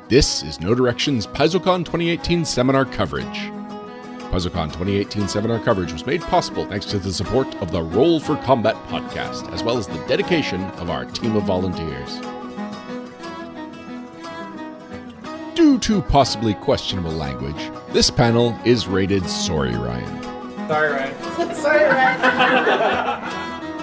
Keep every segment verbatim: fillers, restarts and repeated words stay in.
This is No Direction's PaizoCon twenty eighteen seminar coverage. PaizoCon twenty eighteen seminar coverage was made possible thanks to the support of the Roll for Combat podcast, as well as the dedication of our team of volunteers. Due to possibly questionable language, this panel is rated Sorry, Ryan. Sorry, Ryan. Sorry, Ryan.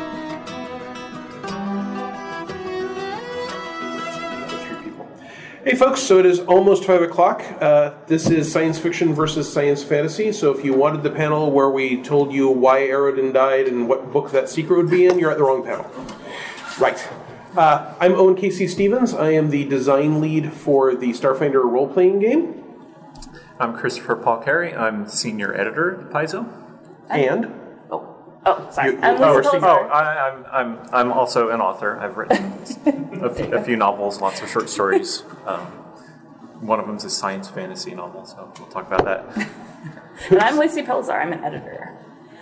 Hey folks, so it is almost five o'clock. Uh, this is Science Fiction versus Science Fantasy, so if you wanted the panel where we told you why Aerodin died and what book that secret would be in, you're at the wrong panel. Right. Uh, I'm Owen Casey Stevens. I am the design lead for the Starfinder role-playing game. I'm Christopher Paul Carey. I'm senior editor at Paizo. And? Oh, sorry. You- I'm oh, Lisa Steve- Oh, Pelzer. I, I'm I'm I'm also an author. I've written a, few, a few novels, lots of short stories. Um, one of them is a science fantasy novel, so we'll talk about that. And I'm Lacey Pelzar. I'm an editor.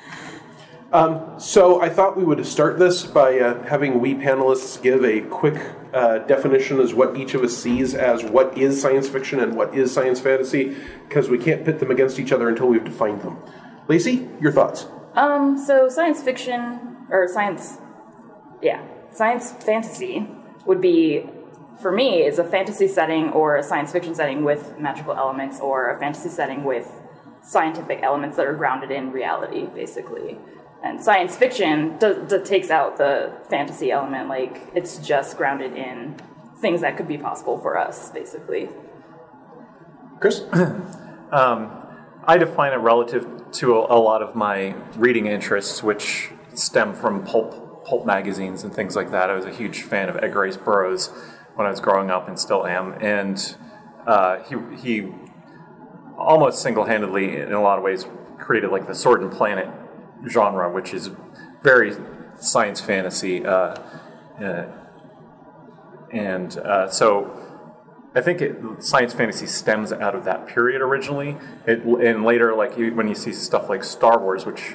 So I thought we would start this by uh, having we panelists give a quick uh, definition as what each of us sees as what is science fiction and what is science fantasy, because we can't pit them against each other until we've defined them. Lacey, your thoughts? Um, so science fiction, or science, yeah, science fantasy would be, for me, is a fantasy setting or a science fiction setting with magical elements, or a fantasy setting with scientific elements that are grounded in reality, basically. And science fiction does, does, takes out the fantasy element, like, it's just grounded in things that could be possible for us, basically. Chris? I define it relative to a, a lot of my reading interests, which stem from pulp pulp magazines and things like that. I was a huge fan of Edgar Rice Burroughs when I was growing up, and still am. And uh, he he almost single-handedly, in a lot of ways, created like the Sword and Planet genre, which is very science fantasy. Uh, uh, and uh, so. I think it, science fantasy stems out of that period originally, it, and later, like you, when you see stuff like Star Wars, which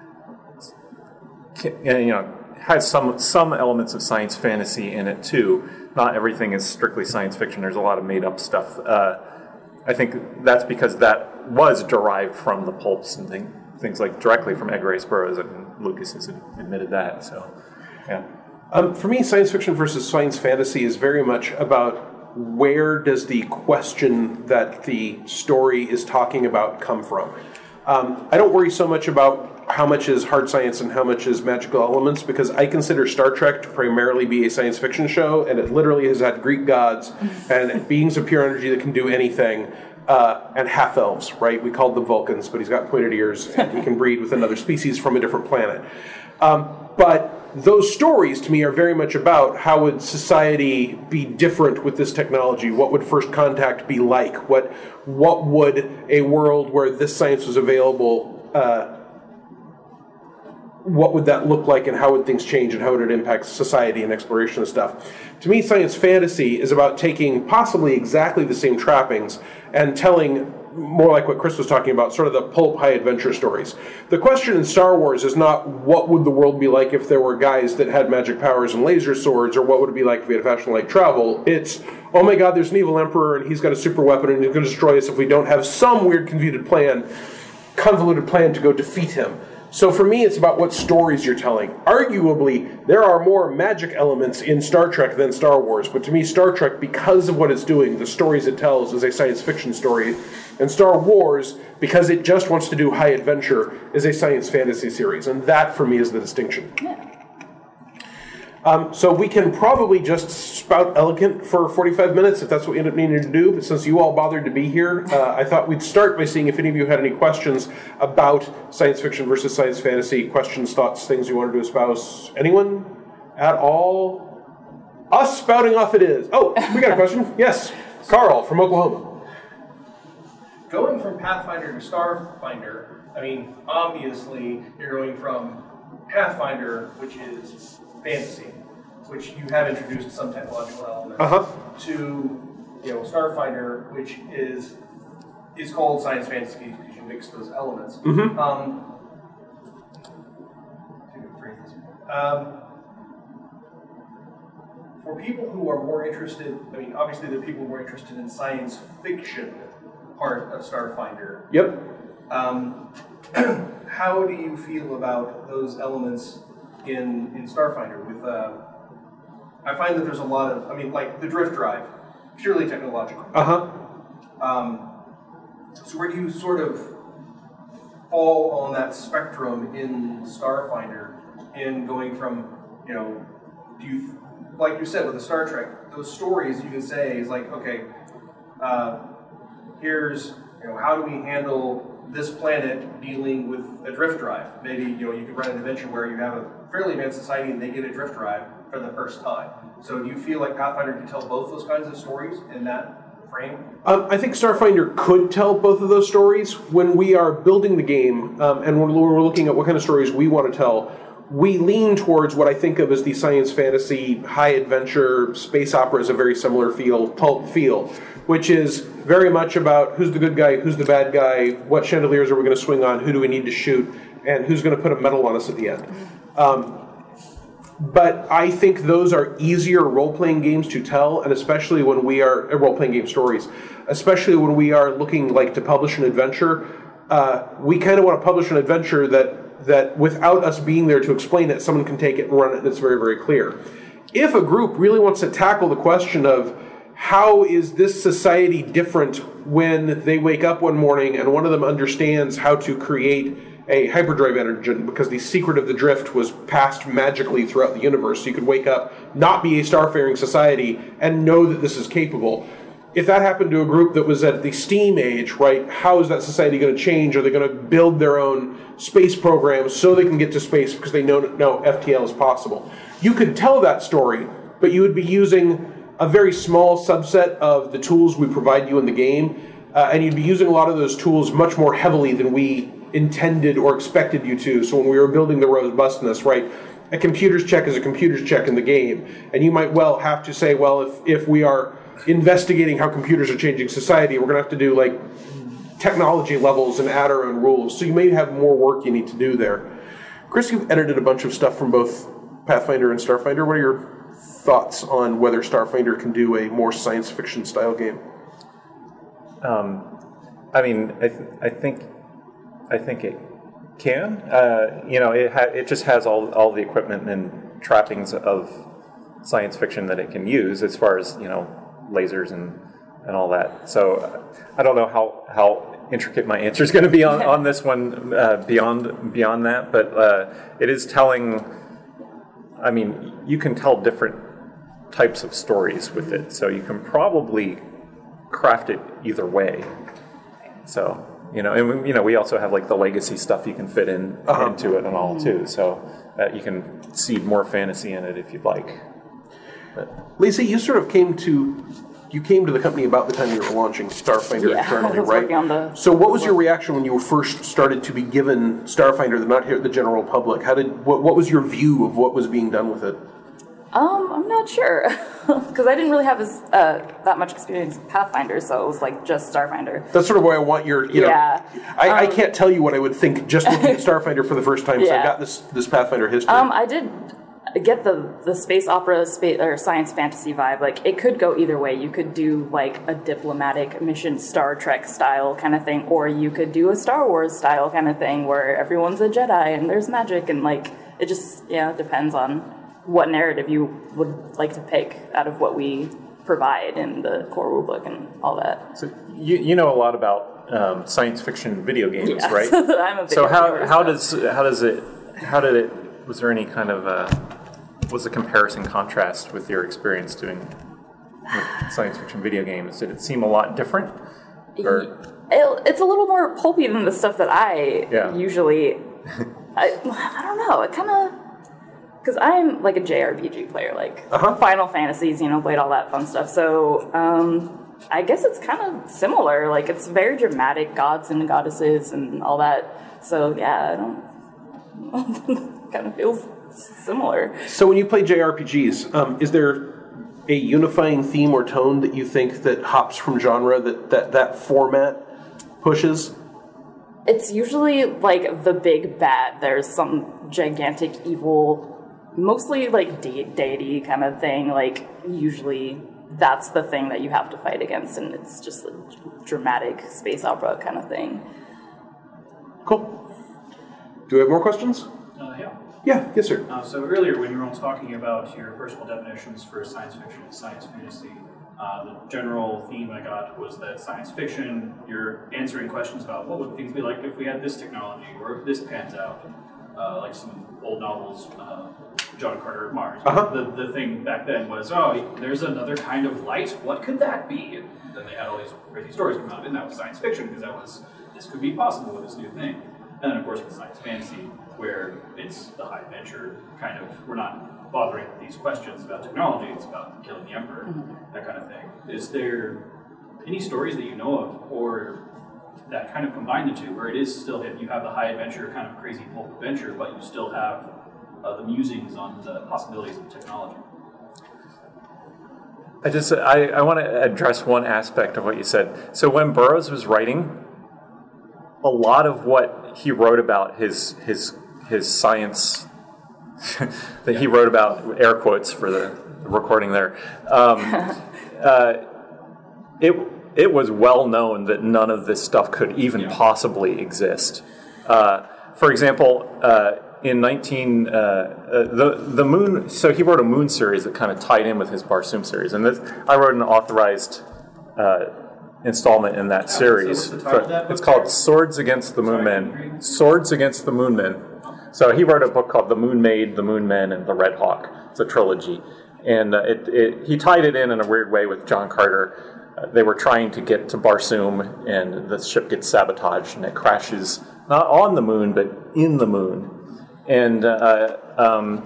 can, you know has some some elements of science fantasy in it too. Not everything is strictly science fiction. There's a lot of made up stuff. Uh, I think that's because that was derived from the pulps and thing, things like directly from Edgar Rice Burroughs, and Lucas has admitted that. So, yeah. Um, for me, science fiction versus science fantasy is very much about where does the question that the story is talking about come from. Um, I don't worry so much about how much is hard science and how much is magical elements, because I consider Star Trek to primarily be a science fiction show, and it literally has had Greek gods and beings of pure energy that can do anything, uh, and half-elves, right? We called them Vulcans, but he's got pointed ears, and he can breed with another species from a different planet. Um, but those stories, to me, are very much about how would society be different with this technology? What would First Contact be like? What what would a world where this science was available, uh, what would that look like, and how would things change, and how would it impact society and exploration and stuff? To me, science fantasy is about taking possibly exactly the same trappings and telling more like what Chris was talking about, sort of the pulp high adventure stories. The question in Star Wars is not what would the world be like if there were guys that had magic powers and laser swords, or what would it be like if we had fashion light travel. It's, oh my god, there's an evil emperor and he's got a super weapon and he's going to destroy us if we don't have some weird convoluted plan, convoluted plan to go defeat him. So for me, it's about what stories you're telling. Arguably, there are more magic elements in Star Trek than Star Wars, but to me, Star Trek, because of what it's doing, the stories it tells, is a science fiction story, and Star Wars, because it just wants to do high adventure, is a science fantasy series, and that, for me, is the distinction. Yeah. Um, so we can probably just spout elegant for forty-five minutes, if that's what we end up needing to do, but since you all bothered to be here, uh, I thought we'd start by seeing if any of you had any questions about science fiction versus science fantasy, questions, thoughts, things you wanted to espouse. Anyone at all? Us spouting off it is. Oh, we got a question. Yes, Carl from Oklahoma. Going from Pathfinder to Starfinder, I mean, obviously, you're going from Pathfinder, which is fantasy, which you have introduced some technological elements, Uh-huh. to, you know, Starfinder, which is is called science fantasy because you mix those elements. Mm-hmm. Um, to phrase this, um, for people who are more interested, I mean, obviously there are people more interested in science fiction part of Starfinder. Yep. Um, how do you feel about those elements in, in Starfinder? With uh, I find that there's a lot of, I mean, like the drift drive, purely technological. Uh-huh. Um, so where do you sort of fall on that spectrum in Starfinder in going from, you know, do you, like you said with the Star Trek, those stories you can say is like, okay, uh, here's, you know, how do we handle this planet dealing with a drift drive? Maybe, you know, you could run an adventure where you have a fairly advanced society and they get a drift drive for the first time. So do you feel like Pathfinder can tell both those kinds of stories in that frame? Um, I think Starfinder could tell both of those stories. When we are building the game, um, and when we're looking at what kind of stories we want to tell, we lean towards what I think of as the science fantasy, high adventure, space opera is a very similar feel, pulp feel, which is very much about who's the good guy, who's the bad guy, what chandeliers are we going to swing on, who do we need to shoot, and who's going to put a medal on us at the end. Um, But I think those are easier role-playing games to tell, and especially when we are uh, role-playing game stories, especially when we are looking like to publish an adventure. Uh, we kind of want to publish an adventure that that without us being there to explain it, someone can take it and run it, and it's very, very clear. If a group really wants to tackle the question of how is this society different when they wake up one morning and one of them understands how to create a hyperdrive engine because the secret of the drift was passed magically throughout the universe. So you could wake up, not be a starfaring society, and know that this is capable. If that happened to a group that was at the steam age, right, how is that society going to change? Are they going to build their own space programs so they can get to space because they know no F T L is possible? You could tell that story, but you would be using a very small subset of the tools we provide you in the game, uh, and you'd be using a lot of those tools much more heavily than we intended or expected you to. So when we were building the robustness, right, a computer's check is a computer's check in the game. And you might well have to say, well, if, if we are investigating how computers are changing society, we're going to have to do like technology levels and add our own rules. So you may have more work you need to do there. Chris, you've edited a bunch of stuff from both Pathfinder and Starfinder. What are your thoughts on whether Starfinder can do a more science fiction style game? Um, I mean, I, th- I think I think it can. Uh, you know, it ha- it just has all all the equipment and trappings of science fiction that it can use, as far as, you know, lasers and, and all that. So uh, I don't know how, how intricate my answer is going to be on, on this one uh, beyond beyond that, but uh, it is telling. I mean, you can tell different types of stories with it, so you can probably craft it either way. So. You know, and we, you know, we also have like the legacy stuff you can fit in uh-huh. into it and all too. So uh, you can seed more fantasy in it if you'd like. But. Lisa, you sort of came to you came to the company about the time you were launching Starfinder yeah, internally, I was right? working on the so, what was your reaction when you first started to be given Starfinder, the not here the general public? How did what, what was your view of what was being done with it? Um, I'm not sure, because I didn't really have as, uh, that much experience with Pathfinder, so it was like just Starfinder. That's sort of why I want your, you know, yeah. I, um, I can't tell you what I would think just looking at Starfinder for the first time, because yeah. I got this this Pathfinder history. Um, I did get the the space opera space or science fantasy vibe. Like, it could go either way. You could do like a diplomatic mission Star Trek style kind of thing, or you could do a Star Wars style kind of thing where everyone's a Jedi and there's magic, and like it just yeah depends on what narrative you would like to pick out of what we provide in the core rulebook and all that. So you you know a lot about um, science fiction video games, yeah. right? I'm a video so how gamer, how so. does how does it how did it was there any kind of uh, was the comparison contrast with your experience doing with science fiction video games? Did it seem a lot different? Or? It, it's a little more pulpy than the stuff that I yeah. usually. I I don't know. It kind of. Because I'm like a J R P G player, like uh-huh. Final Fantasies, you know, played all that fun stuff. So um, I guess it's kind of similar. Like, it's very dramatic, gods and goddesses and all that. So yeah, I don't. Kind of feels similar. So when you play J R P Gs, um, is there a unifying theme or tone that you think that hops from genre that that, that format pushes? It's usually like the big bad. There's some gigantic evil mostly like de- deity kind of thing. Like usually that's the thing that you have to fight against, and it's just a dramatic space opera kind of thing. Cool. Do we have more questions? Uh, yeah. Yeah, yes, sir. Uh, so earlier, when you were all talking about your personal definitions for science fiction and science fantasy, uh, the general theme I got was that science fiction, you're answering questions about what would things be like if we had this technology, or if this pans out, uh, like some old novels, uh, John Carter of Mars. Uh-huh. The, the thing back then was, oh, there's another kind of light, what could that be? And then they had all these crazy stories come out, and that was science fiction, because that was, this could be possible with this new thing. And then, of course, with science fantasy, where it's the high adventure kind of, we're not bothering with these questions about technology, it's about killing the emperor, mm-hmm. that kind of thing. Is there any stories that you know of, or that kind of combine the two, where it is still, you have the high adventure, kind of crazy pulp adventure, but you still have uh, the musings on the possibilities of technology? I just, I, I want to address one aspect of what you said. So when Burroughs was writing, a lot of what he wrote about, his his his science that he wrote about, air quotes for the recording there, um, uh, it it was well known that none of this stuff could even yeah. possibly exist. Uh, for example, uh, in nineteen uh, uh, the the moon. So he wrote a Moon series that kind of tied in with his Barsoom series, and this, I wrote an authorized Uh, installment in that oh, series. So that book, it's called Swords Against the Moon Men. Swords Against the Moon Men. So he wrote a book called The Moon Maid, The Moon Men, and The Red Hawk. It's a trilogy. And uh, it, it, he tied it in in a weird way with John Carter. Uh, they were trying to get to Barsoom, and the ship gets sabotaged, and it crashes not on the moon, but in the moon. And uh, um,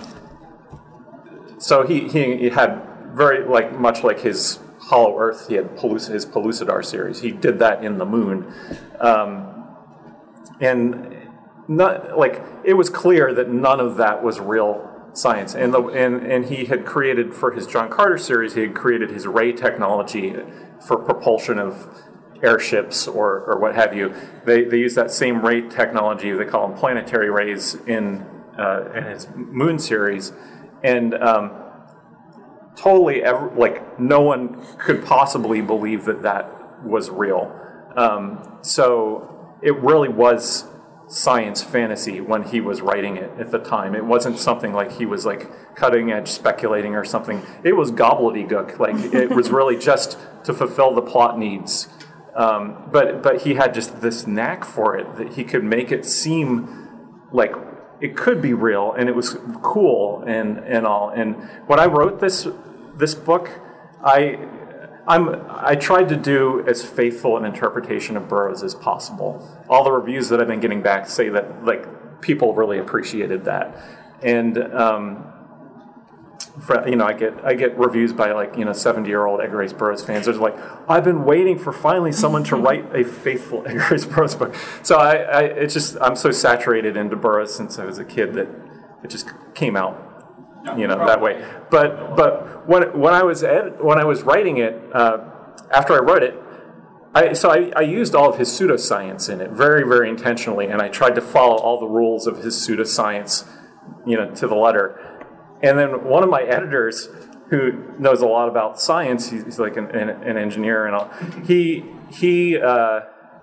so he, he had very, like much like his Hollow Earth, he had Pelluc- his Pellucidar series. He did that in the moon. Um, and not like it was clear that none of that was real science. And, the, and, and he had created, for his John Carter series, he had created his ray technology for propulsion of airships or, or what have you. They, they use that same ray technology, they call them planetary rays, in, uh, in his Moon series. And um, totally, ever, like, no one could possibly believe that that was real. Um, so it really was science fantasy when he was writing it at the time. It wasn't something like he was, like, cutting edge speculating or something. It was gobbledygook. Like, it was really just to fulfill the plot needs. Um, but but he had just this knack for it, that he could make it seem like it could be real, and it was cool and, and all. And when I wrote this this book, I I'm I tried to do as faithful an interpretation of Burroughs as possible. All the reviews that I've been getting back say that, like, people really appreciated that. And um, for, you know, I get I get reviews by, like, you know, seventy-year-old Edgar Rice Burroughs fans. They're like, I've been waiting for finally someone to write a faithful Edgar Rice Burroughs book. So I, I it's just I'm so saturated into Burroughs since I was a kid that it just came out, you know, that way. But but when when I was ed, when I was writing it, uh, after I wrote it, I so I, I used all of his pseudoscience in it very very intentionally, and I tried to follow all the rules of his pseudoscience, you know, to the letter. And then one of my editors, who knows a lot about science, he's like an, an, an engineer and all, he, he uh,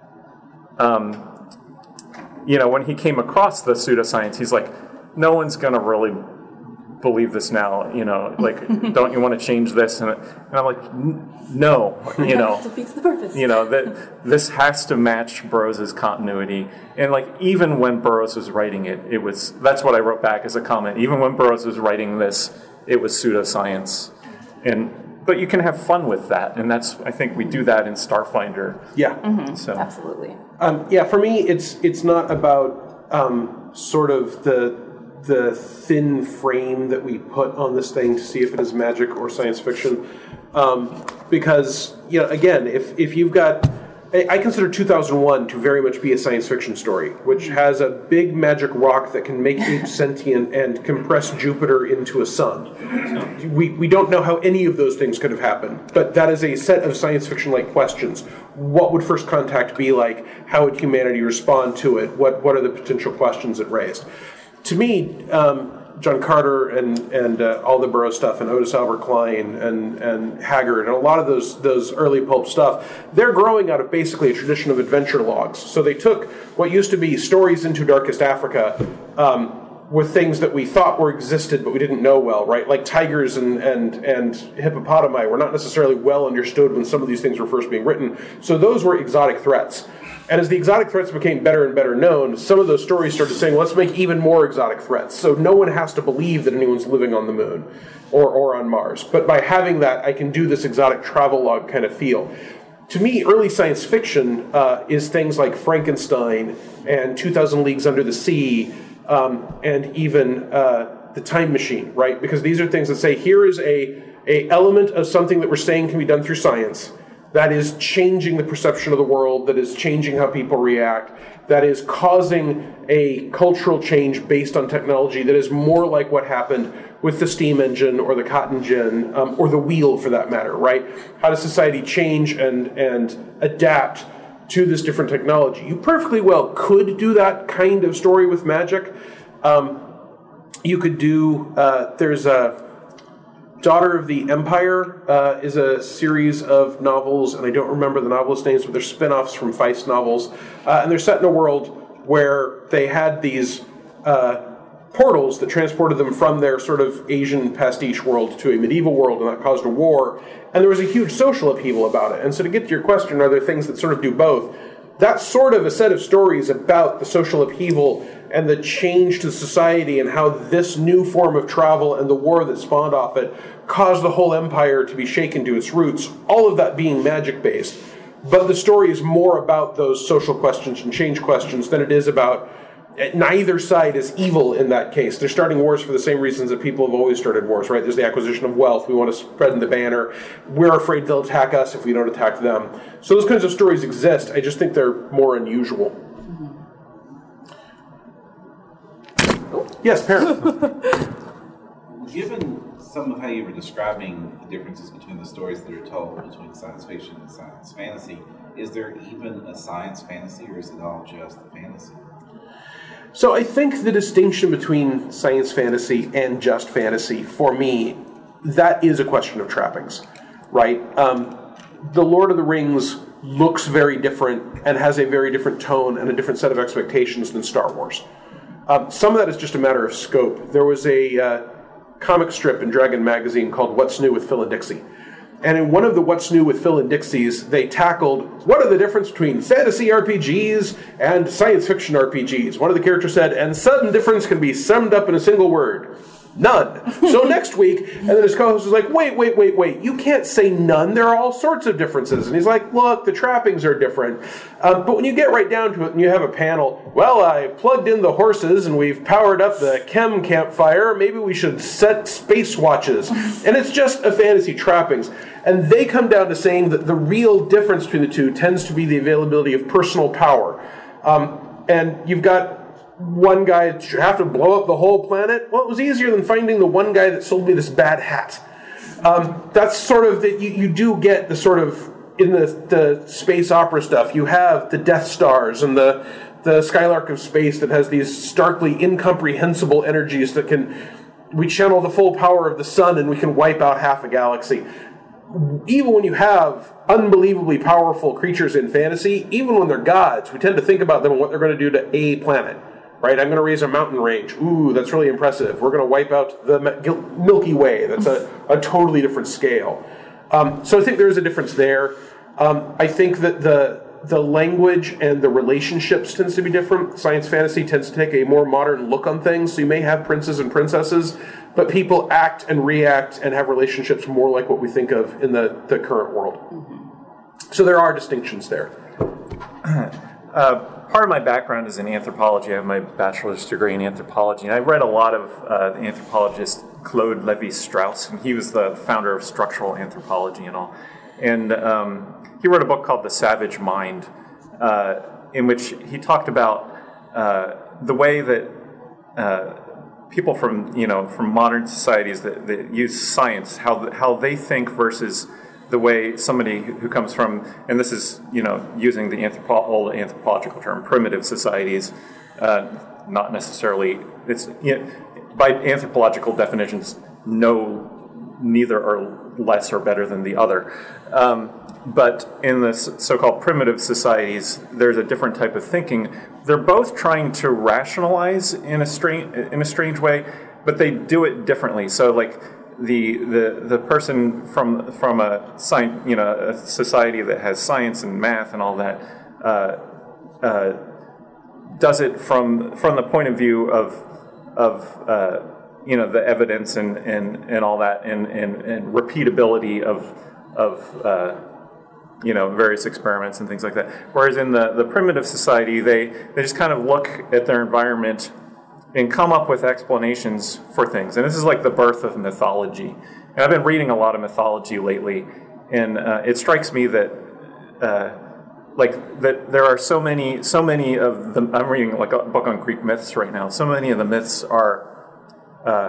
um, you know, when he came across the pseudoscience, he's like, no one's going to really believe this now, you know, like, don't you want to change this? And, and I'm like, no, you know. Defeats the purpose. You know, that this has to match Burroughs' continuity. And, like, even when Burroughs was writing it, it was, that's what I wrote back as a comment. Even when Burroughs was writing this, it was pseudoscience. And, but you can have fun with that. And that's, I think we do that in Starfinder. Yeah. Mm-hmm. So. Absolutely. Um, yeah, for me, it's it's not about um, sort of the the thin frame that we put on this thing to see if it is magic or science fiction. Um, because, you know, again, if, if you've got... I consider two thousand one to very much be a science fiction story, which has a big magic rock that can make apes sentient and compress Jupiter into a sun. We, we don't know how any of those things could have happened, but that is a set of science fiction-like questions. What would First Contact be like? How would humanity respond to it? What, what are the potential questions it raised? To me, um, John Carter and and uh, all the Burroughs stuff, and Otis Albert Klein and and Haggard, and a lot of those those early pulp stuff, they're growing out of basically a tradition of adventure logs. So they took what used to be stories into Darkest Africa, um, with things that we thought were existed but we didn't know well, right? Like tigers and and and hippopotami were not necessarily well understood when some of these things were first being written. So those were exotic threats. And as the exotic threats became better and better known, some of those stories started saying, let's make even more exotic threats. So no one has to believe that anyone's living on the moon or, or on Mars. But by having that, I can do this exotic travelogue kind of feel. To me, early science fiction uh, is things like Frankenstein and two thousand Leagues Under the Sea, um, and even uh, The Time Machine, right? Because these are things that say, here is a, a element of something that we're saying can be done through science, that is changing the perception of the world, that is changing how people react, that is causing a cultural change based on technology that is more like what happened with the steam engine or the cotton gin, um, or the wheel for that matter, right? How does society change and, and adapt to this different technology? You perfectly well could do that kind of story with magic. Um, you could do, uh, there's a Daughter of the Empire uh, is a series of novels, and I don't remember the novelist names, but they're spin-offs from Feist novels. Uh, and they're set in a world where they had these uh, portals that transported them from their sort of Asian pastiche world to a medieval world, and that caused a war. And there was a huge social upheaval about it. And so to get to your question, are there things that sort of do both? That's sort of a set of stories about the social upheaval and the change to society and how this new form of travel and the war that spawned off it caused the whole empire to be shaken to its roots, all of that being magic-based. But the story is more about those social questions and change questions than it is about, neither side is evil in that case. They're starting wars for the same reasons that people have always started wars, right? There's the acquisition of wealth. We want to spread the banner. We're afraid they'll attack us if we don't attack them. So those kinds of stories exist. I just think they're more unusual. Yes, Parent. Given some of how you were describing the differences between the stories that are told between science fiction and science fantasy, is there even a science fantasy, or is it all just fantasy? So I think the distinction between science fantasy and just fantasy, for me, that is a question of trappings, right? Um, the Lord of the Rings looks very different and has a very different tone and a different set of expectations than Star Wars. Um, some of that is just a matter of scope. There was a uh, comic strip in Dragon Magazine called What's New with Phil and Dixie. And in one of the What's New with Phil and Dixie's, they tackled what are the difference between fantasy R P Gs and science fiction R P Gs. One of the characters said, and sudden difference can be summed up in a single word. None. So next week, and then his co-host was like, wait, wait, wait, wait, you can't say none. There are all sorts of differences. And he's like, look, the trappings are different. Um, but when you get right down to it and you have a panel, well, I plugged in the horses and we've powered up the chem campfire. Maybe we should set space watches. And it's just a fantasy trappings. And they come down to saying that the real difference between the two tends to be the availability of personal power. Um, and you've got one guy that you have to blow up the whole planet. Well, it was easier than finding the one guy that sold me this bad hat. Um, that's sort of that you, you do get the sort of in the, the space opera stuff. You have the Death Stars and the the Skylark of space that has these starkly incomprehensible energies that can we channel the full power of the sun and we can wipe out half a galaxy. Even when you have unbelievably powerful creatures in fantasy, even when they're gods, we tend to think about them and what they're going to do to a planet. Right, I'm going to raise a mountain range. Ooh, that's really impressive. We're going to wipe out the Milky Way. That's a, a totally different scale. Um, so I think there is a difference there. Um, I think that the the language and the relationships tends to be different. Science fantasy tends to take a more modern look on things. So you may have princes and princesses, but people act and react and have relationships more like what we think of in the, the current world. So there are distinctions there. Uh, part of my background is in anthropology. I have my bachelor's degree in anthropology, and I read a lot of uh, the anthropologist Claude Lévi-Strauss, and he was the founder of structural anthropology and all. And um, he wrote a book called The Savage Mind, uh, in which he talked about uh, the way that uh, people from you know from modern societies that, that use science, how how they think versus the way somebody who comes from, and this is, you know, using the anthropo- old anthropological term, primitive societies, uh, not necessarily, it's, you know, by anthropological definitions, no, neither are less or better than the other. Um, but in the so-called primitive societies, there's a different type of thinking. They're both trying to rationalize in a strange in a strange way, but they do it differently. So, like the the the person from from a science, you know, a society that has science and math and all that, uh, uh, does it from from the point of view of of uh, you know, the evidence and, and, and all that, and, and, and repeatability of of uh, you know, various experiments and things like that. Whereas in the, the primitive society, they, they just kind of look at their environment and come up with explanations for things. And this is like the birth of mythology. And I've been reading a lot of mythology lately, and uh, it strikes me that uh, like that there are so many so many of the, I'm reading like a book on Greek myths right now. So many of the myths are uh,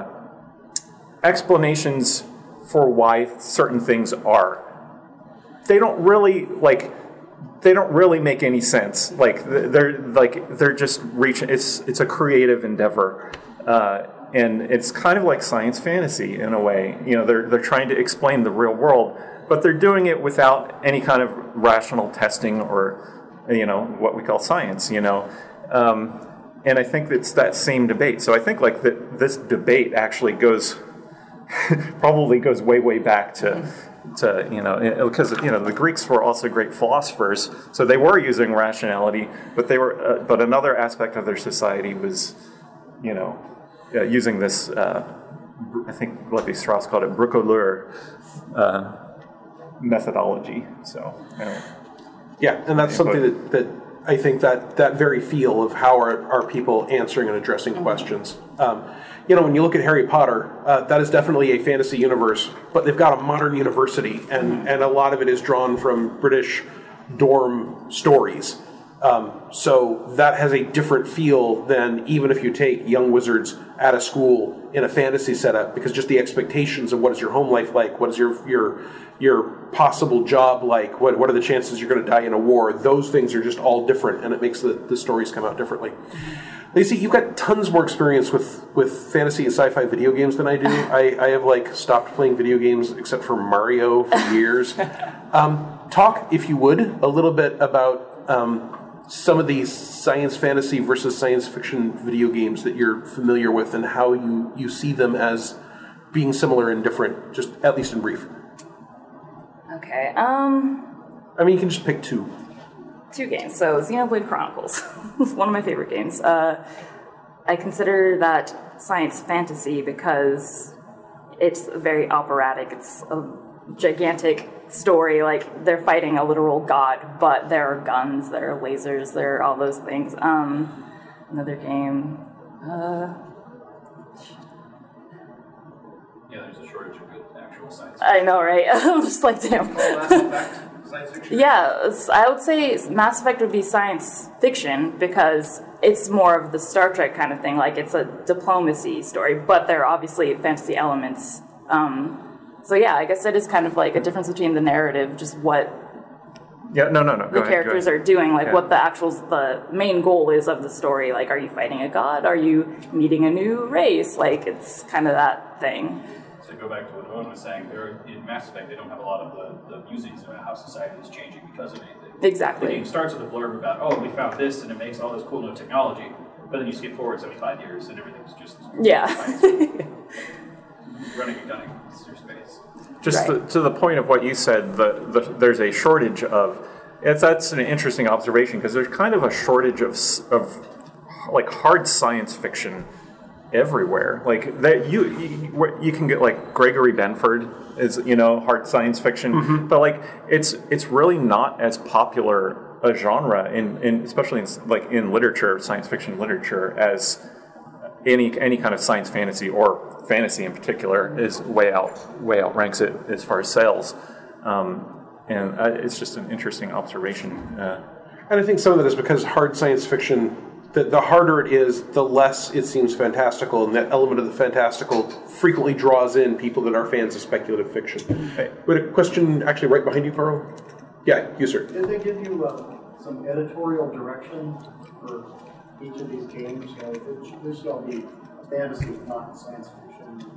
explanations for why certain things are. They don't really like. They don't really make any sense. Like they're like they're just reaching. It's it's a creative endeavor, uh, and it's kind of like science fantasy in a way. You know, they're they're trying to explain the real world, but they're doing it without any kind of rational testing or, you know, what we call science. You know, um, and I think it's that same debate. So I think like that this debate actually goes probably goes way way back to. To, you know, because you know the Greeks were also great philosophers, so they were using rationality, but they were, uh, but another aspect of their society was, you know, uh, using this. Uh, I think Lévi-Strauss called it bricoleur uh, methodology. So, anyway. Yeah, and that's something that, that I think that that very feel of how are, are people answering and addressing mm-hmm. questions. Um, You know, when you look at Harry Potter, uh, that is definitely a fantasy universe, but they've got a modern university, and, and a lot of it is drawn from British dorm stories. Um, so that has a different feel than even if you take young wizards at a school in a fantasy setup, because just the expectations of what is your home life like, what is your your your possible job like, what what are the chances you're going to die in a war, those things are just all different, and it makes the, the stories come out differently. Lacey, you've got tons more experience with, with fantasy and sci-fi video games than I do. I, I have, like, stopped playing video games except for Mario for years. Um, talk, if you would, a little bit about um, some of these science fantasy versus science fiction video games that you're familiar with and how you, you see them as being similar and different, just at least in brief. Okay, um... I mean, you can just pick two. Two games. So Xenoblade Chronicles, one of my favorite games. Uh, I consider that science fantasy because it's very operatic. It's a gigantic story. Like, they're fighting a literal god, but there are guns, there are lasers, there are all those things. Um, another game. Uh, yeah, there's a shortage of good actual science. I know, right? I'm just like, damn. Mass Effect. Science fiction? Yeah, I would say Mass Effect would be science fiction because it's more of the Star Trek kind of thing. Like, it's a diplomacy story, but there are obviously fantasy elements. Um, so yeah, I guess it is kind of like a difference between the narrative, just what yeah, no, no, no. the Go characters ahead, are doing, like yeah. what the actual, the main goal is of the story. Like, are you fighting a god? Are you meeting a new race? Like, it's kind of that thing. To go back to what Owen was saying, there in Mass Effect, they don't have a lot of the, the musings about how society is changing because of anything. Exactly. The game starts with a blurb about, oh, we found this, and it makes all this cool new technology, but then you skip forward seventy-five years, and everything's just... Yeah. running and gunning through space. Just Right. the, to the point of what you said, the, the, there's a shortage of... It's, that's an interesting observation, because there's kind of a shortage of, of like, hard science fiction everywhere. Like that, you, you you can get like Gregory Benford is, you know, hard science fiction, mm-hmm. but like it's it's really not as popular a genre in, in especially in like in literature, science fiction literature, as any any kind of science fantasy or fantasy in particular is way out way outranks it as far as sales, um, and uh, it's just an interesting observation. Uh, and I think some of that is because hard science fiction, The, the harder it is, the less it seems fantastical, and that element of the fantastical frequently draws in people that are fans of speculative fiction. Hey, we had a question actually right behind you, Carl. Yeah, you, sir. Did they give you uh, some editorial direction for each of these games? You know, this shall be fantasy, not science fiction?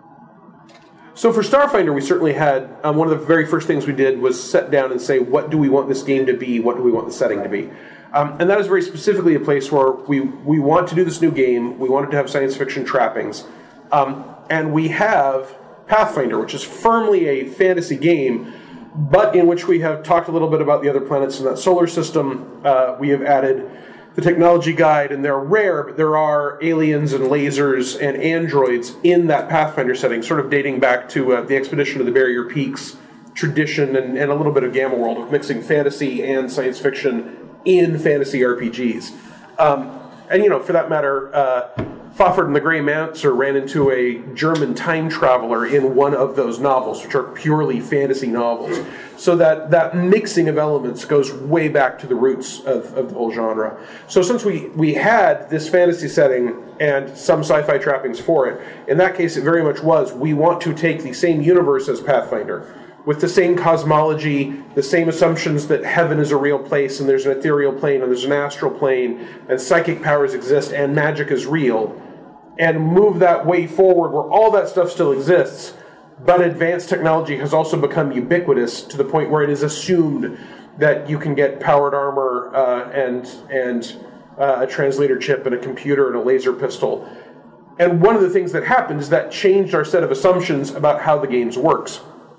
So for Starfinder, we certainly had, um, one of the very first things we did was sit down and say, what do we want this game to be? What do we want the setting to be? Um, and that is very specifically a place where we, we want to do this new game. We wanted to have science fiction trappings. Um, and we have Pathfinder, which is firmly a fantasy game, but in which we have talked a little bit about the other planets in that solar system. Uh, we have added the technology guide, and they're rare, but there are aliens and lasers and androids in that Pathfinder setting, sort of dating back to uh, the Expedition to the Barrier Peaks tradition and, and a little bit of Gamma World of mixing fantasy and science fiction in fantasy R P Gs. Um, and, you know, for that matter, uh, Fafhrd and the Grey Mancer ran into a German time traveler in one of those novels, which are purely fantasy novels. So that, that mixing of elements goes way back to the roots of, of the whole genre. So since we, we had this fantasy setting and some sci-fi trappings for it, in that case it very much was, we want to take the same universe as Pathfinder, with the same cosmology, the same assumptions that heaven is a real place and there's an ethereal plane and there's an astral plane and psychic powers exist and magic is real, and move that way forward where all that stuff still exists, but advanced technology has also become ubiquitous to the point where it is assumed that you can get powered armor uh, and, and uh, a translator chip and a computer and a laser pistol. And one of the things that happened is that changed our set of assumptions about how the game works.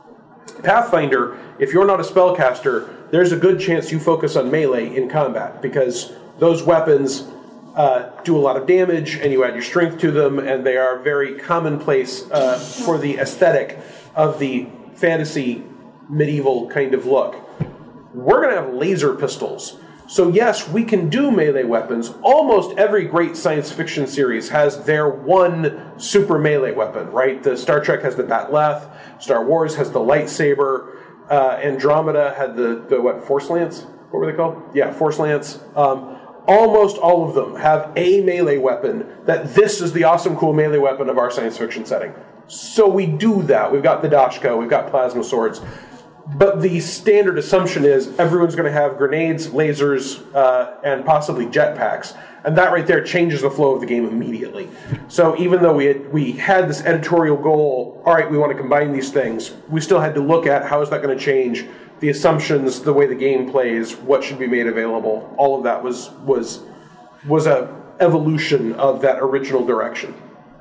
Pathfinder, if you're not a spellcaster, there's a good chance you focus on melee in combat, because those weapons uh, do a lot of damage, and you add your strength to them, and they are very commonplace uh, for the aesthetic of the fantasy medieval kind of look. We're going to have laser pistols. So yes, we can do melee weapons. Almost every great science fiction series has their one super melee weapon, right? The Star Trek has the Batleth, Star Wars has the lightsaber, uh, Andromeda had the, the, what, Force Lance? What were they called? Yeah, Force Lance. Um, almost all of them have a melee weapon that this is the awesome, cool melee weapon of our science fiction setting. So we do that. We've got the Dashko, we've got plasma swords. But the standard assumption is everyone's going to have grenades, lasers, uh, and possibly jetpacks. And that right there changes the flow of the game immediately. So even though we had, we had this editorial goal, all right, we want to combine these things, we still had to look at how is that going to change the assumptions, the way the game plays, what should be made available. All of that was was was a evolution of that original direction.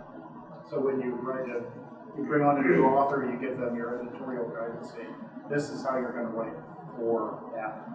So when you write a, you bring on a new author, you give them your editorial guidance, say, this is how you're going to write for that.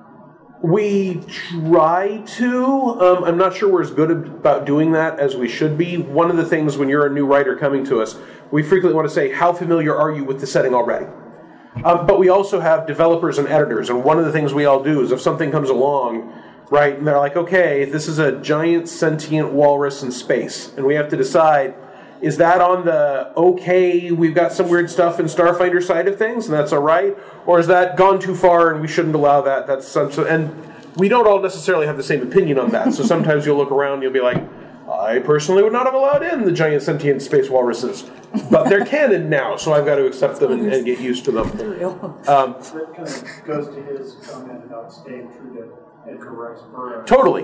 We try to. Um, I'm not sure we're as good about doing that as we should be. One of the things when you're a new writer coming to us, we frequently want to say, how familiar are you with the setting already? Um, but we also have developers and editors, and one of the things we all do is if something comes along, right, and they're like, okay, this is a giant sentient walrus in space, and we have to decide, is that on the, okay, we've got some weird stuff in Starfinder side of things, and that's all right? Or is that gone too far and we shouldn't allow that? That's some, so, and we don't all necessarily have the same opinion on that. So sometimes you'll look around and you'll be like, I personally would not have allowed in the giant sentient space walruses. But they're canon now, so I've got to accept them and, and get used to them. Um, That kind of goes to his comment about staying true to Edgar Rice Burroughs. Totally.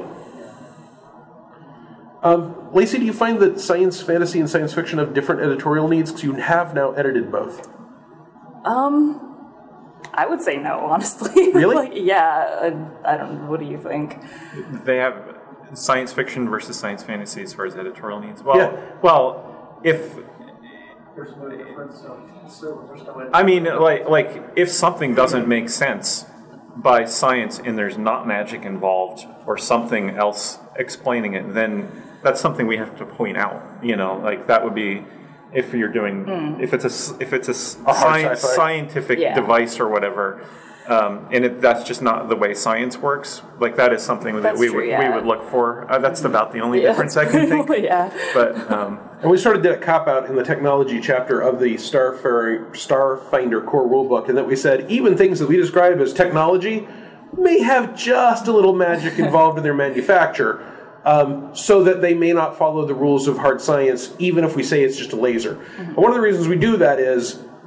Um, Lacey, do you find that science fantasy and science fiction have different editorial needs? Because you have now edited both. Um, I would say no, honestly. Really? Like, yeah, I, I don't know. What do you think? They have science fiction versus science fantasy as far as editorial needs. Well, Yeah. well, if There's no difference. So, so there's no I mean, like, like if something doesn't make sense by science and there's not magic involved or something else explaining it, then that's something we have to point out. You know, like that would be if you're doing Mm. if it's a s- if it's a, s- A hard science, sci-fi. scientific Yeah. device or whatever. Um, and it, that's just not the way science works. Like that is something that That's we true, would yeah. we would look for. Uh, that's about the only Yeah. difference I can think. Yeah. But um, And we sort of did a cop-out in the technology chapter of the Starfarer, Starfinder core rulebook, in that we said even things that we describe as technology may have just a little magic involved in their manufacture, um, so that they may not follow the rules of hard science, even if we say it's just a laser. And one of the reasons we do that is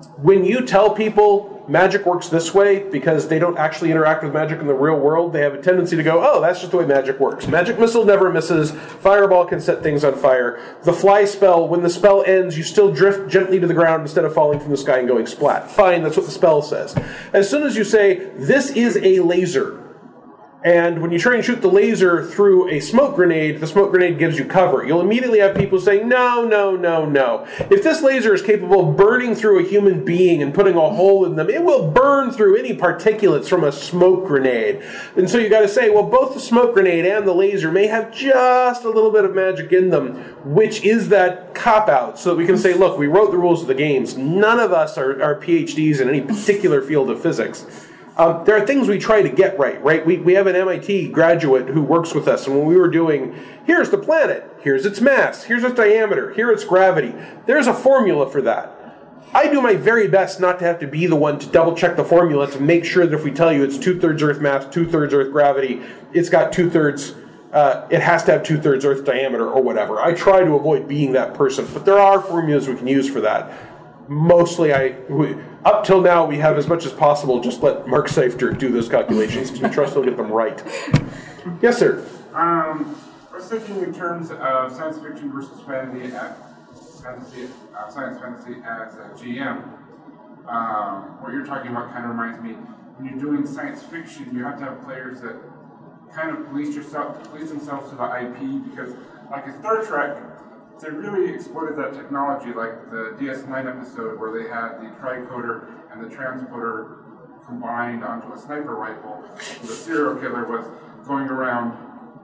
when you tell people magic works this way because they don't actually interact with magic in the real world, they have a tendency to go, oh, that's just the way magic works. Magic missile never misses. Fireball can set things on fire. The fly spell, when the spell ends, you still drift gently to the ground instead of falling from the sky and going splat. Fine, that's what the spell says. As soon as you say, this is a laser, and when you try and shoot the laser through a smoke grenade, the smoke grenade gives you cover. You'll immediately have people saying, no, no, no, no. If this laser is capable of burning through a human being and putting a hole in them, it will burn through any particulates from a smoke grenade. And so you got to say, well, both the smoke grenade and the laser may have just a little bit of magic in them, which is that cop-out, so that we can say, look, we wrote the rules of the games. None of us are, are P H Ds in any particular field of physics. Um, there are things we try to get right, right? We, we have an M I T graduate who works with us, and when we were doing, here's the planet, here's its mass, here's its diameter, here's its gravity, there's a formula for that. I do my very best not to have to be the one to double-check the formula to make sure that if we tell you it's two-thirds Earth mass, two-thirds Earth gravity, it's got two-thirds, uh, it has to have two-thirds Earth diameter or whatever. I try to avoid being that person, but there are formulas we can use for that. Mostly, I we, up till now, we have as much as possible just let Mark Seifter do those calculations because we trust he'll get them right. Yes, sir. Um, I was thinking in terms of science fiction versus fantasy, uh, fantasy uh, science fantasy as a G M. Um, what you're talking about kind of reminds me, when you're doing science fiction, you have to have players that kind of police yourself, police themselves to the I P, because like in Star Trek, they really exploited that technology, like the D S nine episode where they had the tricoder and the transporter combined onto a sniper rifle. So the serial killer was going around,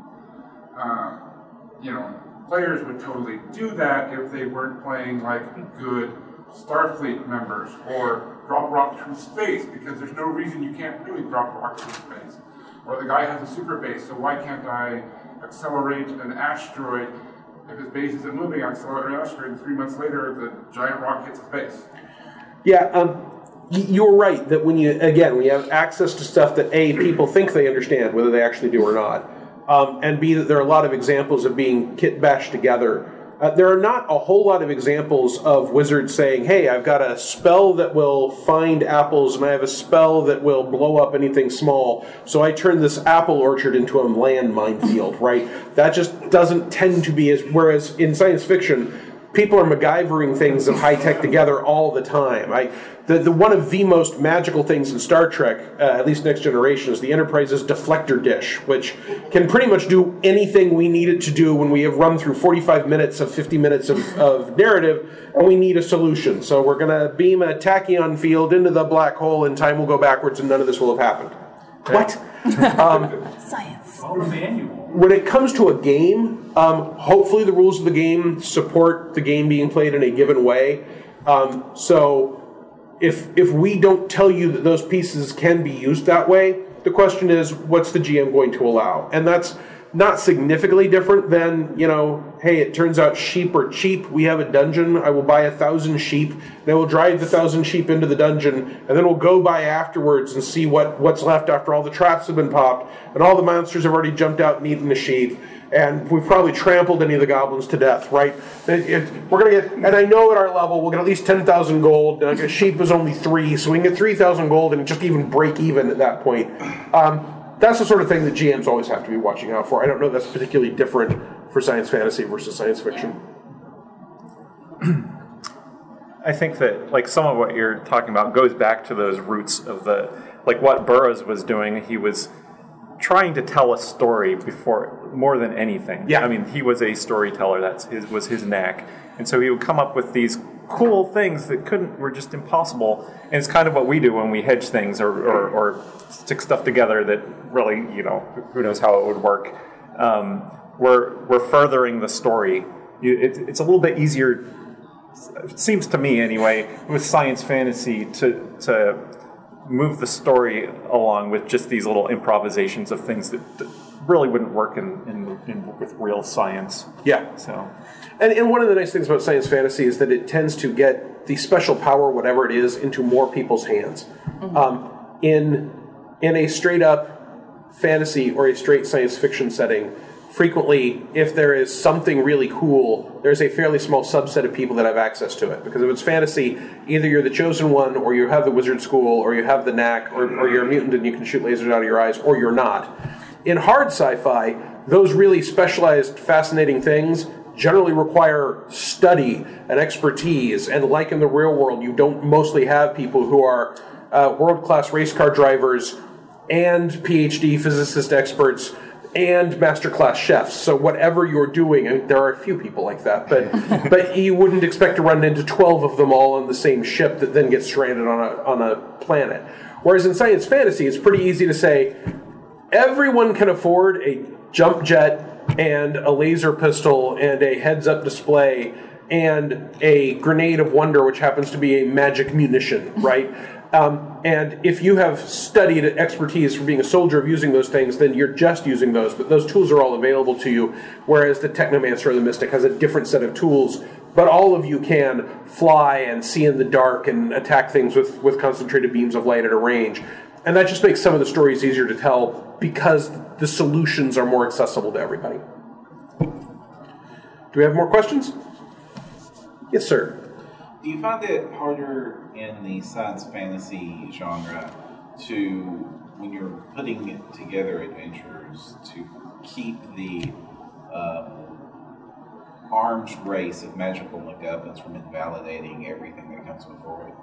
uh, you know, players would totally do that if they weren't playing like good Starfleet members or drop rocks from space, because there's no reason you can't really drop rocks from space. Or the guy has a super base, so why can't I accelerate an asteroid? If his base isn't moving, I accelerate an asteroid, and three months later, the giant rock hits his base. Yeah, um, y- you're right that when you, again, when you have access to stuff that A, people think they understand, whether they actually do or not, um, and B, that there are a lot of examples of being kit bashed together. Uh, there are not a whole lot of examples of wizards saying, hey, I've got a spell that will find apples, and I have a spell that will blow up anything small, so I turn this apple orchard into a land minefield, right? That just doesn't tend to be as, whereas in science fiction, people are MacGyvering things of high tech together all the time. I, the, the one of the most magical things in Star Trek, uh, at least Next Generation, is the Enterprise's deflector dish, which can pretty much do anything we need it to do when we have run through forty-five minutes of fifty minutes of, of narrative, and we need a solution. So we're going to beam a tachyon field into the black hole, and time will go backwards, and none of this will have happened. What? um, Science. All the manual. When it comes to a game, um, hopefully the rules of the game support the game being played in a given way. Um, so if if we don't tell you that those pieces can be used that way, the question is, what's the G M going to allow? And that's not significantly different than, you know, hey, it turns out sheep are cheap. We have a dungeon. I will buy a thousand sheep. Then we'll drive the thousand sheep into the dungeon, and then we'll go by afterwards and see what, what's left after all the traps have been popped, and all the monsters have already jumped out and eaten the sheep, and we've probably trampled any of the goblins to death, right? It, it, we're gonna get, and I know at our level we'll get at least ten thousand gold. Like a sheep is only three, so we can get three thousand gold and just even break even at that point. Um, That's the sort of thing that G Ms always have to be watching out for. I don't know that's particularly different for science fantasy versus science fiction. I think that, like, some of what you're talking about goes back to those roots of the, like, what Burroughs was doing. He was trying to tell a story before, more than anything. Yeah. I mean, he was a storyteller. That's his, was his knack. And so he would come up with these cool things that couldn't, were just impossible. And it's kind of what we do when we hedge things or, or, or stick stuff together that really, you know, who knows how it would work. Um, we're, we're furthering the story. You, it, it's a little bit easier, it seems to me anyway, with science fantasy to to move the story along with just these little improvisations of things that, that really wouldn't work in, in, in with real science. Yeah. So, and, and one of the nice things about science fantasy is that it tends to get the special power, whatever it is, into more people's hands. Mm-hmm. Um, in in a straight up fantasy or a straight science fiction setting, frequently, if there is something really cool, there's a fairly small subset of people that have access to it. Because if it's fantasy, either you're the chosen one, or you have the wizard school, or you have the knack, or, or you're a mutant and you can shoot lasers out of your eyes, or you're not. In hard sci-fi, those really specialized, fascinating things generally require study and expertise, and like in the real world, you don't mostly have people who are uh, world-class race car drivers and PhD physicist experts and master-class chefs. So whatever you're doing, and there are a few people like that, but but you wouldn't expect to run into twelve of them all on the same ship that then gets stranded on a on a planet. Whereas in science fantasy, it's pretty easy to say, everyone can afford a jump jet and a laser pistol and a heads-up display and a grenade of wonder, which happens to be a magic munition, right? Um, and if you have studied expertise from being a soldier of using those things, then you're just using those. But those tools are all available to you, whereas the technomancer or the mystic has a different set of tools. But all of you can fly and see in the dark and attack things with, with concentrated beams of light at a range. And that just makes some of the stories easier to tell because the solutions are more accessible to everybody. Do we have more questions? Yes, sir. Do you find it harder in the science fantasy genre to, when you're putting together adventures, to keep the um, arms race of magical MacGuffins from invalidating everything that comes before it?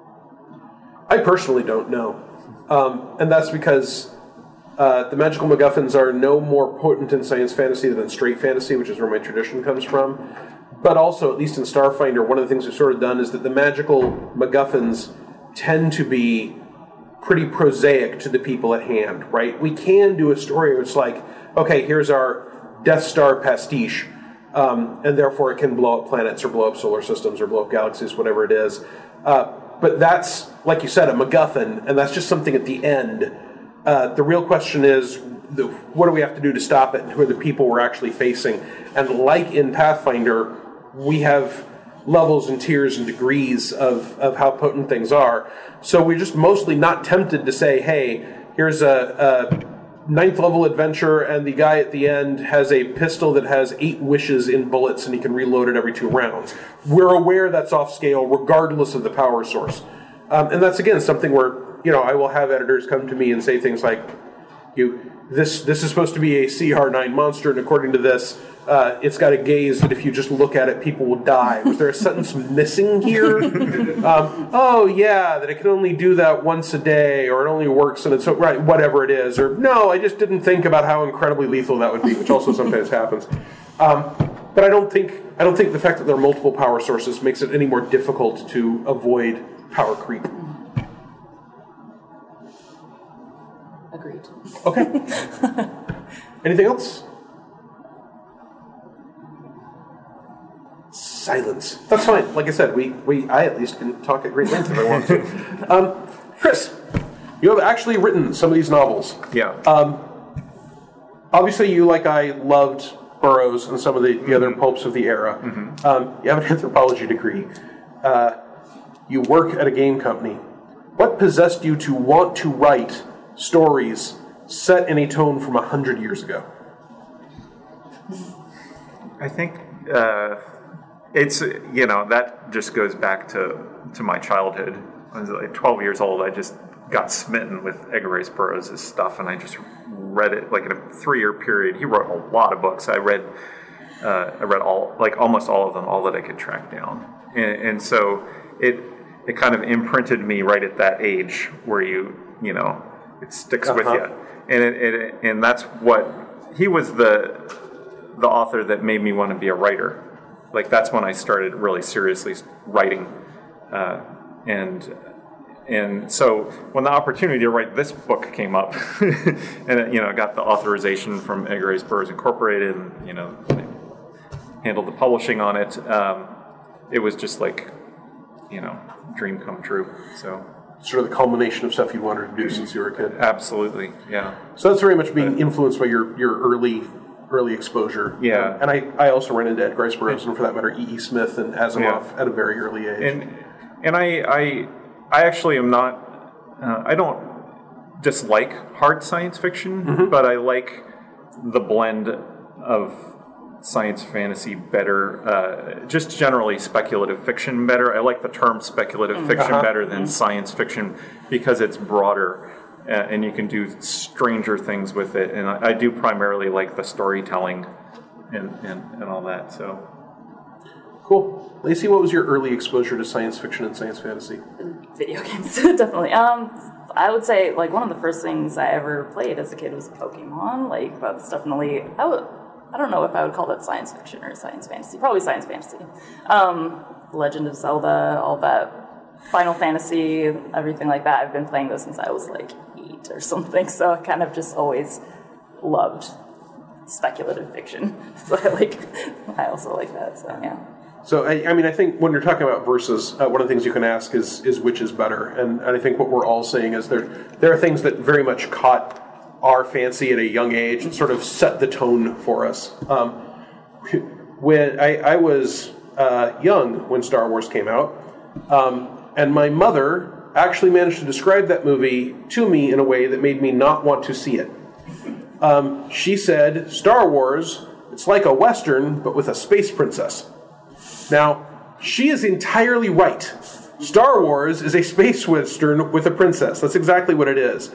I personally don't know. Um, and that's because uh, the magical MacGuffins are no more potent in science fantasy than in straight fantasy, which is where my tradition comes from. But also, at least in Starfinder, one of the things we've sort of done is that the magical MacGuffins tend to be pretty prosaic to the people at hand, right? We can do a story where it's like, okay, here's our Death Star pastiche, um, and therefore it can blow up planets or blow up solar systems or blow up galaxies, whatever it is. Uh, but that's, like you said, a MacGuffin, and that's just something at the end. Uh, the real question is, the, what do we have to do to stop it, and who are the people we're actually facing? And like in Pathfinder, we have levels and tiers and degrees of, of how potent things are. So we're just mostly not tempted to say, hey, here's a, a ninth level adventure and the guy at the end has a pistol that has eight wishes in bullets and he can reload it every two rounds. We're aware that's off scale regardless of the power source. Um, and that's, again, something where, you know, I will have editors come to me and say things like, you, this, this is supposed to be a C R nine monster, and according to this, Uh, it's got a gaze that if you just look at it, people will die. Was there a sentence missing here? Um, oh, yeah, that it can only do that once a day, or it only works, and it's so, right, whatever it is. Or, no, I just didn't think about how incredibly lethal that would be, which also sometimes happens. Um, but I don't think I don't think the fact that there are multiple power sources makes it any more difficult to avoid power creep. Agreed. Okay. Anything else? Silence. That's fine. Like I said, we, we I at least can talk at great length if I want to. Um, Chris, you have actually written some of these novels. Yeah. Um, obviously, you, like I, loved Burroughs and some of the, the mm-hmm. other pulps of the era. Mm-hmm. Um, you have an anthropology degree. Uh, you work at a game company. What possessed you to want to write stories set in a tone from a hundred years ago? I think... Uh, It's, you know, that just goes back to, to my childhood. I was like twelve years old. I just got smitten with Edgar Rice Burroughs' stuff, and I just read it like in a three-year period. He wrote a lot of books. I read, uh, I read all, like almost all of them, all that I could track down. And, and so it it kind of imprinted me right at that age where you, you know, it sticks uh-huh. with you. And it, it, and that's what, he was the the author that made me want to be a writer. Like, that's when I started really seriously writing. Uh, and and so when the opportunity to write this book came up, and it, you know, got the authorization from Edgar Rice Burroughs Incorporated, and, you know, handled the publishing on it, um, it was just like, you know, dream come true. So sort of the culmination of stuff you wanted to do since you were a kid. Absolutely, yeah. So that's very much being influenced by your, your early... early exposure. Yeah. Um, and I, I also ran into Edgar Rice Burroughs, and for that matter, E E. Smith and Asimov yeah. at a very early age. And and I I, I actually am not, uh, I don't dislike hard science fiction, mm-hmm. but I like the blend of science fantasy better, uh, just generally speculative fiction better. I like the term speculative mm. fiction uh-huh. better than mm. science fiction because it's broader uh, and you can do stranger things with it. And I, I do primarily like the storytelling and, and, and all that. So cool. Lacey, what was your early exposure to science fiction and science fantasy? Video games, definitely. Um, I would say like one of the first things I ever played as a kid was Pokemon. Like that's definitely I would. I don't know if I would call that science fiction or science fantasy. Probably science fantasy. Um, Legend of Zelda, all that, Final Fantasy, everything like that. I've been playing those since I was like eight or something. So I kind of just always loved speculative fiction. So I like, I also like that. So yeah. So I, I mean, I think when you're talking about versus, uh, one of the things you can ask is is which is better, and, and I think what we're all saying is there there are things that very much caught our fancy at a young age and sort of set the tone for us. Um, when I, I was uh, young when Star Wars came out, um, and my mother actually managed to describe that movie to me in a way that made me not want to see it. Um, she said, Star Wars, it's like a Western, but with a space princess. Now, she is entirely right. Star Wars is a space Western with a princess. That's exactly what it is.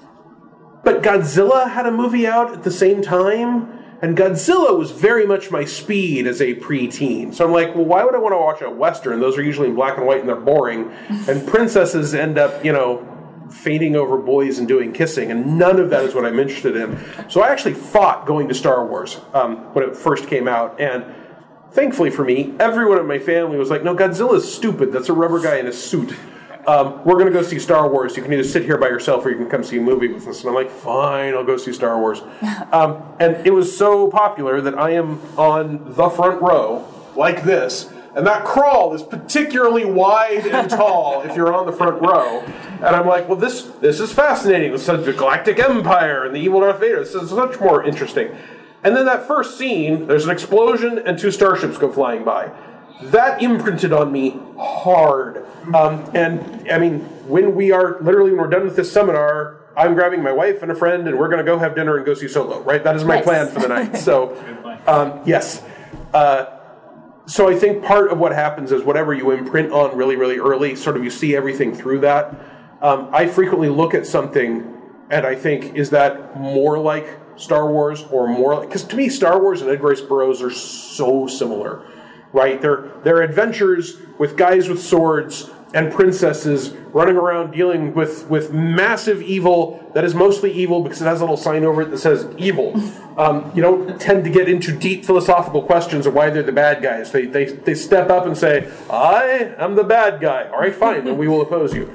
But Godzilla had a movie out at the same time, and Godzilla was very much my speed as a preteen. So I'm like, well, why would I want to watch a Western? Those are usually in black and white and they're boring. And princesses end up, you know, fainting over boys and doing kissing, and none of that is what I'm interested in. So I actually fought going to Star Wars um, when it first came out, and thankfully for me, everyone in my family was like, no, Godzilla's stupid. That's a rubber guy in a suit. Um, we're going to go see Star Wars. You can either sit here by yourself or you can come see a movie with us. And I'm like, fine, I'll go see Star Wars. Um, and it was so popular that I am on the front row, like this. And that crawl is particularly wide and tall if you're on the front row. And I'm like, well, this this is fascinating. This is the Galactic Empire and the evil Darth Vader. This is much more interesting. And then that first scene, there's an explosion and two starships go flying by. That imprinted on me hard. Um, and, I mean, when we are, literally when we're done with this seminar, I'm grabbing my wife and a friend, and we're going to go have dinner and go see Solo, right? That is my nice. plan for the night. So, um, yes. Uh, so I think part of what happens is whatever you imprint on really, really early, sort of you see everything through that. Um, I frequently look at something, and I think, is that more like Star Wars or more like... Because to me, Star Wars and Edgar Rice Burroughs are so similar. Right? They're, they're adventures with guys with swords and princesses running around dealing with, with massive evil that is mostly evil because it has a little sign over it that says evil. Um, you don't tend to get into deep philosophical questions of why they're the bad guys. They, they, they step up and say, I am the bad guy. All right, fine, then we will oppose you.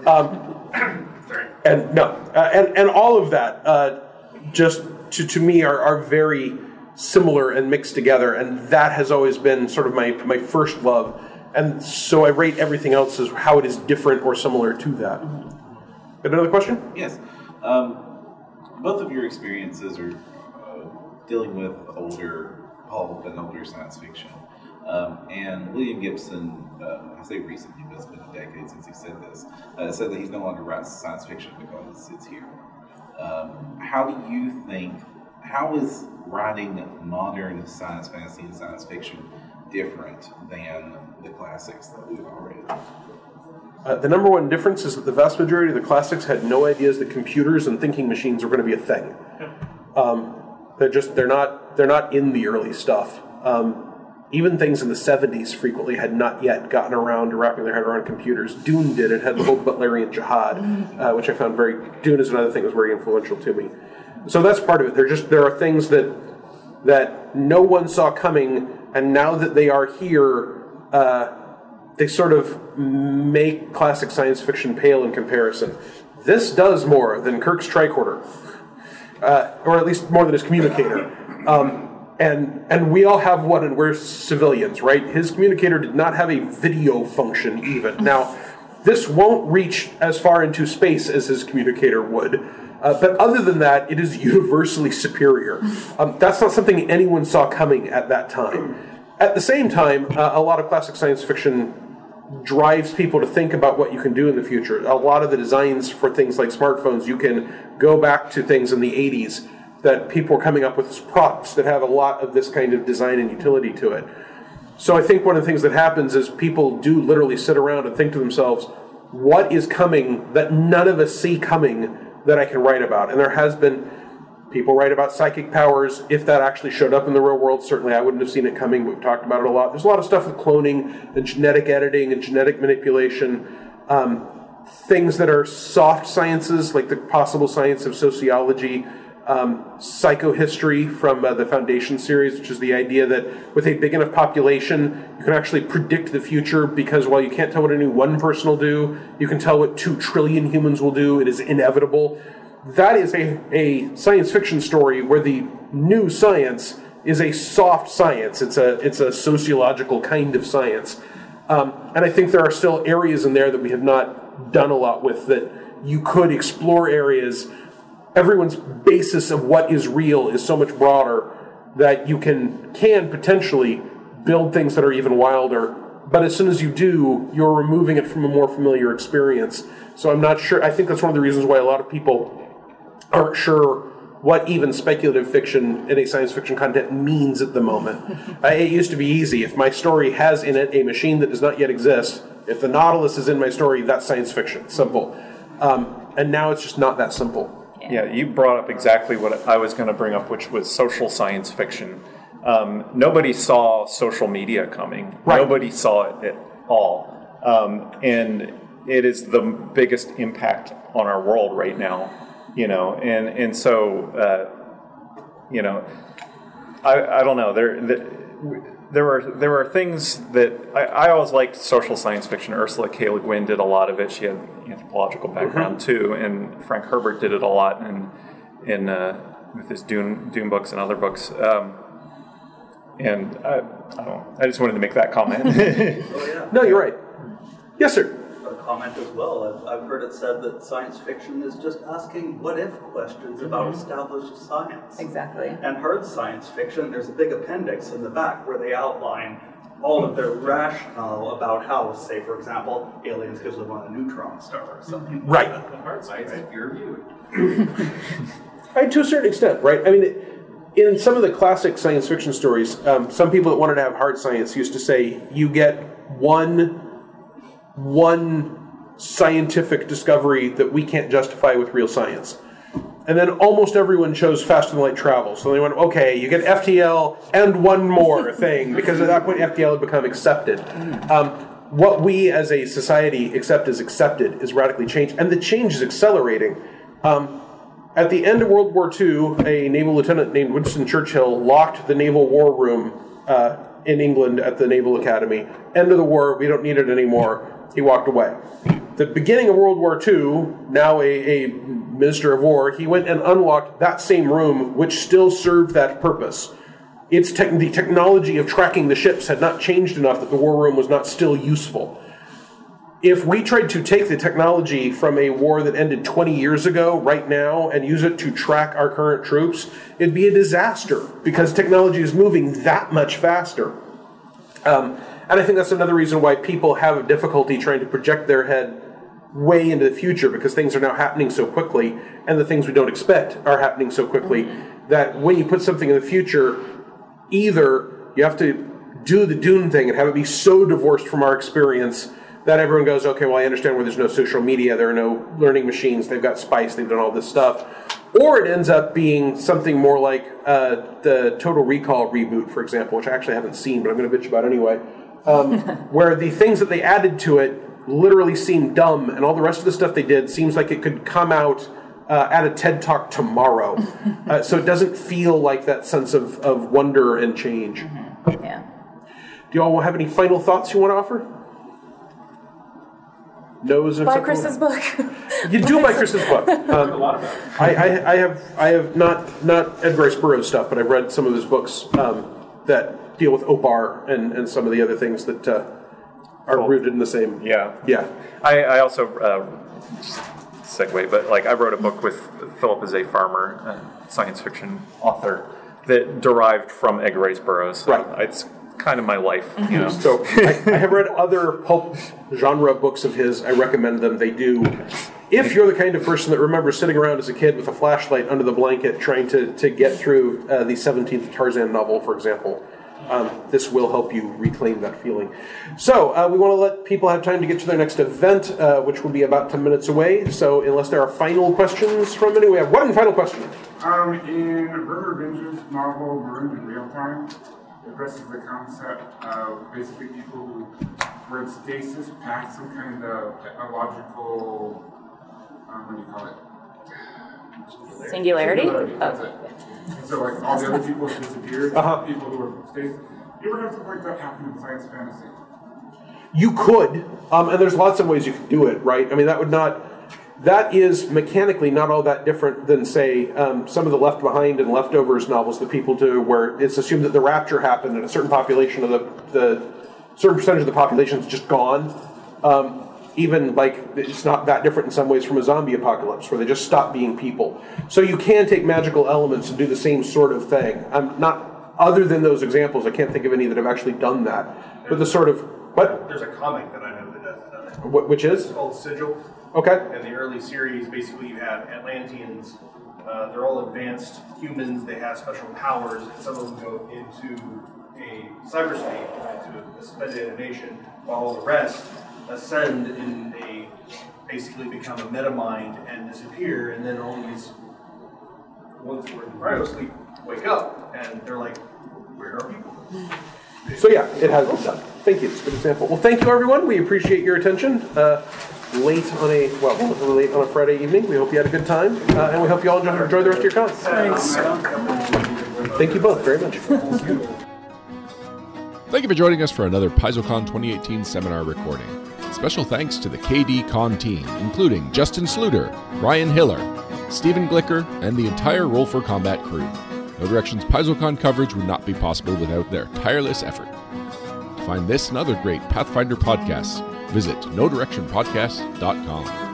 Um, and no, uh, and, and all of that uh, just to, to me are, are very similar and mixed together, and that has always been sort of my, my first love. And so I rate everything else as how it is different or similar to that. Got another question? Yes. Um, both of your experiences are uh, dealing with older pulp and older science fiction. Um, and William Gibson, uh, I say recently, but it's been a decade since he said this, uh, said that he's no longer writes science fiction because it's here. Um, how do you think, how is writing modern science fantasy and science fiction different than the classics that we've already done? Uh, the number one difference is that the vast majority of the classics had no ideas that computers and thinking machines were going to be a thing. Um, they're just they're not they're not in the early stuff. Um, even things in the seventies frequently had not yet gotten around to wrapping their head around computers. Dune did. It had the whole Butlerian jihad, uh, which I found very. Dune is another thing that was very influential to me. So that's part of it. There just there are things that that no one saw coming, and now that they are here, uh, they sort of make classic science fiction pale in comparison. This does more than Kirk's tricorder, uh, or at least more than his communicator. Um, and and we all have one, and we're civilians, right? His communicator did not have a video function even. Now, this won't reach as far into space as his communicator would. Uh, but other than that, it is universally superior. Um, that's not something anyone saw coming at that time. At the same time, uh, a lot of classic science fiction drives people to think about what you can do in the future. A lot of the designs for things like smartphones, you can go back to things in the eighties that people are coming up with props that have a lot of this kind of design and utility to it. So I think one of the things that happens is people do literally sit around and think to themselves, what is coming that none of us see coming that I can write about? And there has been people write about psychic powers. If that actually showed up in the real world, certainly I wouldn't have seen it coming. We've talked about it a lot. There's a lot of stuff with cloning and genetic editing and genetic manipulation. Um, things that are soft sciences, like the possible science of sociology, um, psychohistory from uh, the Foundation series, which is the idea that with a big enough population, you can actually predict the future, because while you can't tell what any one person will do, you can tell what two trillion humans will do. It is inevitable. That is a, a science fiction story where the new science is a soft science. It's a it's a sociological kind of science. Um, and I think there are still areas in there that we have not done a lot with, that you could explore areas. Everyone's basis of what is real is so much broader that you can can potentially build things that are even wilder. But as soon as you do, you're removing it from a more familiar experience. So I'm not sure. I think that's one of the reasons why a lot of people aren't sure what even speculative fiction in a science fiction content means at the moment. uh, it used to be easy. If my story has in it a machine that does not yet exist, if the Nautilus is in my story, that's science fiction. Simple. Um, and now it's just not that simple. Yeah, you brought up exactly what I was going to bring up, which was social science fiction. Um, nobody saw social media coming. Right. Nobody saw it at all. Um, and it is the biggest impact on our world right now, you know. And, and so, uh, you know, I, I don't know. There, there, there were there were things that I, I always liked social science fiction. Ursula K. Le Guin did a lot of it. She had an anthropological background mm-hmm. too, and Frank Herbert did it a lot in in uh, with his Dune Dune books and other books. Um, and I, I don't. I just wanted to make that comment. Oh, yeah. No, you're right. Yes, sir. A comment as well. I've, I've heard it said that science fiction is just asking what-if questions mm-hmm. about established science. Exactly. And hard science fiction, there's a big appendix in the back where they outline all of their rationale about how, say, for example, aliens could live on a neutron star or something. Right. The hard science is peer-reviewed. Right, to a certain extent, right? I mean, it, in some of the classic science fiction stories, um, some people that wanted to have hard science used to say you get one one scientific discovery that we can't justify with real science. And then almost everyone chose faster than light travel. So they went, okay, you get F T L and one more thing, because at that point F T L had become accepted. Um, what we as a society accept as accepted is radically changed, and the change is accelerating. Um, at the end of World War Two, a naval lieutenant named Winston Churchill locked the naval war room uh, in England at the Naval Academy. End of the war, we don't need it anymore. He walked away. The beginning of World War Two, now a, a minister of war, he went and unlocked that same room, which still served that purpose. Its te- the technology of tracking the ships had not changed enough that the war room was not still useful. If we tried to take the technology from a war that ended twenty years ago, right now, and use it to track our current troops, it'd be a disaster, because technology is moving that much faster. Um, and I think that's another reason why people have a difficulty trying to project their head way into the future, because things are now happening so quickly, and the things we don't expect are happening so quickly, that when you put something in the future, either you have to do the Dune thing and have it be so divorced from our experience that everyone goes, okay, well, I understand where there's no social media, there are no learning machines, they've got spice, they've done all this stuff. Or it ends up being something more like uh, the Total Recall reboot, for example, which I actually haven't seen, but I'm going to bitch about anyway, um, where the things that they added to it literally seem dumb, and all the rest of the stuff they did seems like it could come out uh, at a TED Talk tomorrow. uh, so it doesn't feel like that sense of, of wonder and change. Mm-hmm. Yeah. Do you all have any final thoughts you want to offer? No's buy Chris's book. You do buy Chris's book. Um, a lot about it. I, I, I have I have not not Edgar Rice Burroughs stuff, but I've read some of his books um, that deal with Opar and, and some of the other things that uh, are cool. Rooted in the same. Yeah, yeah. I, I also uh, just segue, but like I wrote a book with Philip is a farmer, a science fiction author that derived from Edgar Rice Burroughs. So right. It's kind of my life, you know. So I, I have read other pulp genre books of his. I recommend them. They do. If you're the kind of person that remembers sitting around as a kid with a flashlight under the blanket trying to, to get through uh, the seventeenth Tarzan novel, for example, um, this will help you reclaim that feeling. So uh, we want to let people have time to get to their next event, uh, which will be about ten minutes away. So unless there are final questions from anyone, we have one final question. Um, in River Binge's novel, Marooned in Real Time, it addresses the concept of basically people who were in stasis past some kind of technological, um, what do you call it? Singularity? Singularity, that's Oh. it. And so like all the other people have disappeared, Uh-huh. people who were from stasis. You ever have something like that happen in science fantasy? You could, um, and there's lots of ways you could do it, right? I mean, that would not, that is mechanically not all that different than, say, um, some of the Left Behind and Leftovers novels that people do, where it's assumed that the rapture happened and a certain population of the, the certain percentage of the population is just gone. Um, even, like, it's not that different in some ways from a zombie apocalypse, where they just stop being people. So you can take magical elements and do the same sort of thing. I'm not, other than those examples, I can't think of any that have actually done that. But the sort of, what? There's a comic that I know that does that. Wh- Which is? It's called Sigil. Okay. In the early series, basically you have Atlanteans. Uh, they're all advanced humans. They have special powers, and some of them go into a cyberspace, into a suspended animation, while all the rest ascend and they basically become a metamind and disappear. And then all these ones who are in cryo sleep wake up, and they're like, "Where are people?" So yeah, it has been done. Thank you. It's a good example. Well, thank you, everyone. We appreciate your attention. Uh, late on a well, relatively late on a Friday evening. We hope you had a good time, uh, and we hope you all enjoy, enjoy the rest of your con. Thanks. Thank you both very much. Thank you for joining us for another PaizoCon twenty eighteen seminar recording. Special thanks to the K D Con team, including Justin Sluder, Ryan Hiller, Stephen Glicker, and the entire Roll for Combat crew. No Direction's PaizoCon coverage would not be possible without their tireless effort. To find this and other great Pathfinder podcasts, visit no direction podcast dot com.